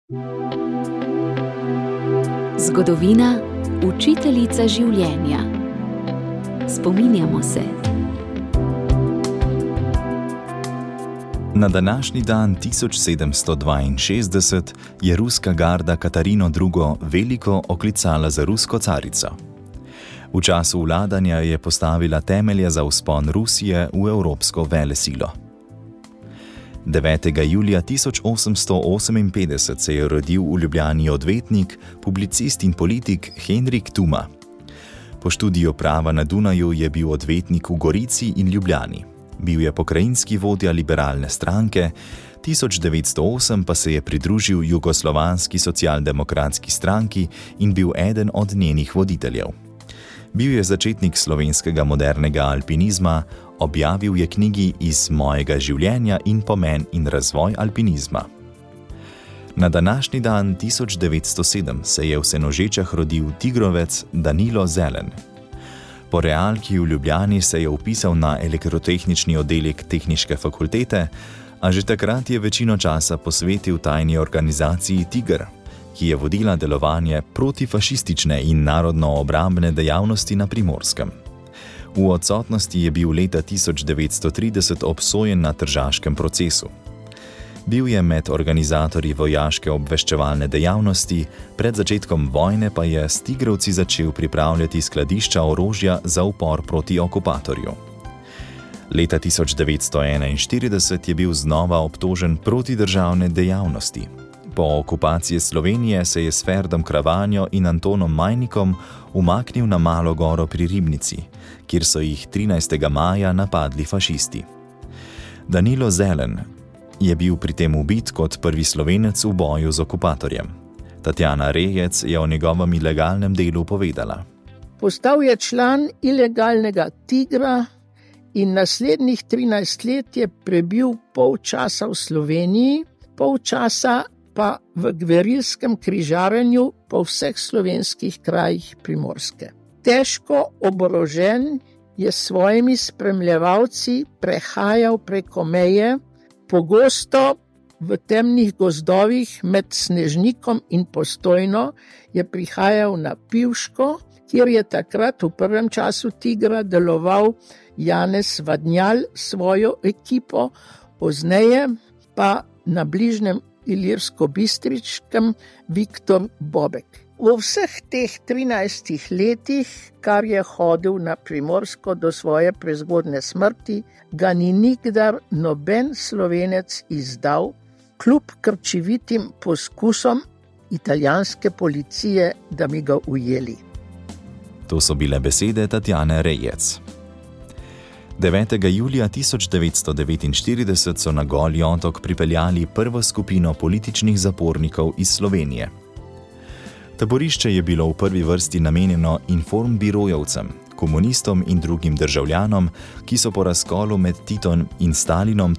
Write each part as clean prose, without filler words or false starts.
Zgodovina, učiteljica življenja. Spominjamo se. Na današnji dan 1762 je ruska garda Katarino II. Veliko oklicala za rusko carico. V času vladanja je postavila temelje za vzpon Rusije v evropsko velesilo. 9. julija 1858 se je rodil v Ljubljani odvetnik, publicist in politik Henrik Tuma. Po študiju prava na Dunaju je bil odvetnik v Gorici in Ljubljani. Bil je pokrajinski vodja liberalne stranke, 1908 pa se je pridružil Jugoslovanski socialdemokratski stranki in bil eden od njenih voditeljev. Bil je začetnik slovenskega modernega alpinizma, objavil je knjigi Iz mojega življenja in Pomen in razvoj alpinizma. Na današnji dan 1907 se je v Senožečah rodil tigrovec Danilo Zelen. Po realki v Ljubljani se je vpisal na elektrotehnični oddelek Tehniške fakultete, a že takrat je večino časa posvetil tajni organizaciji Tiger, ki je vodila delovanje protifašistične in narodno-obrambne dejavnosti na Primorskem. V odsotnosti je bil leta 1930 obsojen na tržaškem procesu. Bil je med organizatorji vojaške obveščevalne dejavnosti, pred začetkom vojne pa je s tigrovci začel pripravljati skladišča orožja za upor proti okupatorju. Leta 1941 je bil znova obtožen protidržavne dejavnosti. Po okupaciji Slovenije se je s Ferdom Kravanjo in Antonom Majnikom umaknil na Malo goro pri Ribnici, kjer so jih 13. maja napadli fašisti. Danilo Zelen je bil pri tem ubit kot prvi Slovenec v boju z okupatorjem. Tatjana Rejec je o njegovem ilegalnem delu povedala. Postal je član ilegalnega Tigra in naslednjih 13 let je prebil pol časa v Sloveniji, pol časa pa v gverilskem križarenju po vseh slovenskih krajih Primorske. Težko oborožen je s svojimi spremljevalci prehajal preko meje, pogosto v temnih gozdovih med Snežnikom in Postojno je prihajal na Pivško, kjer je takrat v prvem času Tigra deloval Janez Vadnjal s svojo ekipo, pozneje pa na bližnjem Ilirsko-Bistričkem Viktor Bobek. V vseh teh 13 letih, kar je hodil na Primorsko do svoje prezgodne smrti, ga ni nikdar noben Slovenec izdal, kljub krčevitim poskusom italijanske policije, da bi ga ujeli. To so bile besede Tatjane Rejec. 9. julija 1949 so na Goli otok pripeljali prvo skupino političnih zapornikov iz Slovenije. Taborišče je bilo v prvi vrsti namenjeno informbirojevcem, komunistom in drugim državljanom, ki so po razkolu med Titom in Stalinom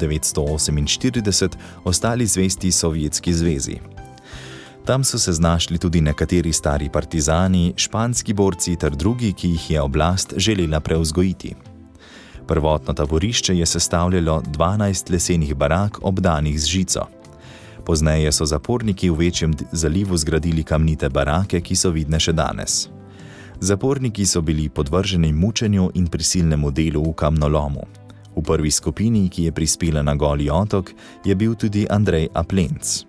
1948 ostali zvesti Sovjetski zvezi. Tam so se znašli tudi nekateri stari partizani, španski borci ter drugi, ki jih je oblast želela prevzgojiti. Prvotno taborišče je sestavljalo 12 lesenih barak, obdanih z žico. Pozneje so zaporniki v večjem zalivu zgradili kamnite barake, ki so vidne še danes. Zaporniki so bili podvrženi mučenju in prisilnemu delu v kamnolomu. V prvi skupini, ki je prispela na Goli otok, je bil tudi Andrej Aplenc.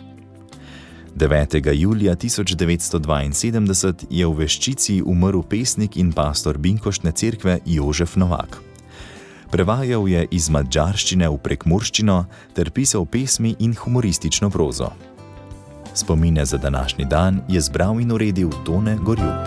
9. julija 1972 je v Veščici umrl pesnik in pastor Binkoštne cerkve Jožef Novak. Prevajal je iz madžarščine v prekmurščino ter pisal pesmi in humoristično prozo. Spomine za današnji dan je zbral in uredil Tone Gorjup.